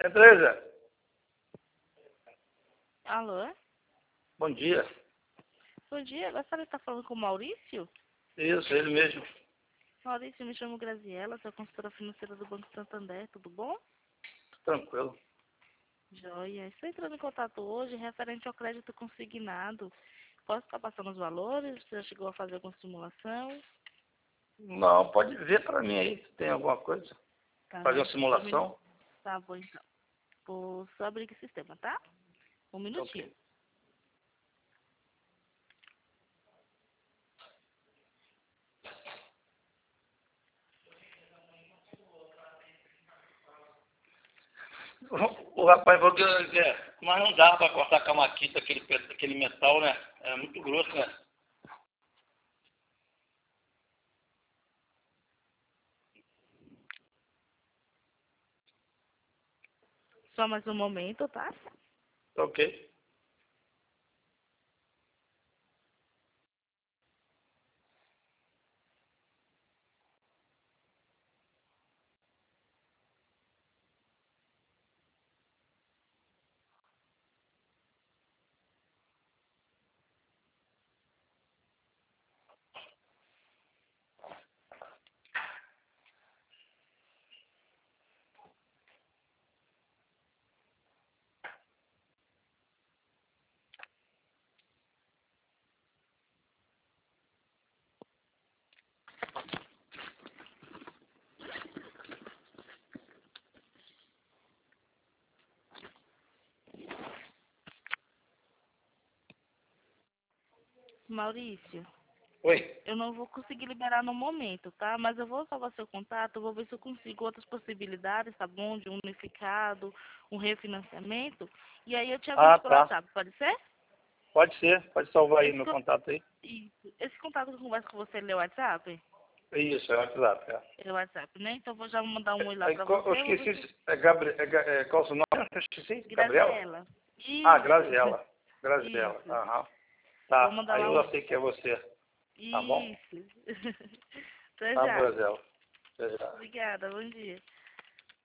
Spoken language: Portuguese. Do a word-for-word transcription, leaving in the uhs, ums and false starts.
É, Tereza, Alô? bom dia. Bom dia, gostaria de estar falando com o Maurício? Isso, ele mesmo. Maurício, me chamo Graziela, sou consultora financeira do Banco Santander, tudo bom? Tranquilo. Joia. Estou entrando em contato hoje referente ao crédito consignado. Posso estar passando os valores? Você já chegou a fazer alguma simulação? Não, pode ver para mim aí se tem alguma coisa. Tá, Fazer uma só um minuto. simulação. Tá bom, então. Vou só abrir aqui o sistema, tá? Um minutinho. Ok. O, o rapaz falou que, é, mas não dá para cortar com a maquita aquele, pe- aquele metal, né? É muito grosso, né? Só mais um momento, tá? Ok. Maurício, Oi. eu não vou conseguir liberar no momento, tá? Mas eu vou salvar seu contato, vou ver se eu consigo outras possibilidades, tá bom? De um unificado, um refinanciamento. E aí eu te Ah, aviso pelo tá. WhatsApp, pode ser? Pode ser. Pode salvar aí Esse, meu con- contato aí. isso. Esse contato que eu converso com você, ele é o WhatsApp? Isso, é o WhatsApp. É. É o WhatsApp, né? Então eu vou já mandar um oi lá É, pra qual- eu você, eu vou ver se... esqueci. É Gabri, é, Ga- é, qual é o seu nome? Eu esqueci. Gabriela? Graziela. Ah, Isso. Graziela. Graziela. Isso. Aham. Vou Tá. mandar Aí lá eu um... já sei que é você. Tá bom? Isso. Até Tá, já. Graziela. Até já. Obrigada, bom dia.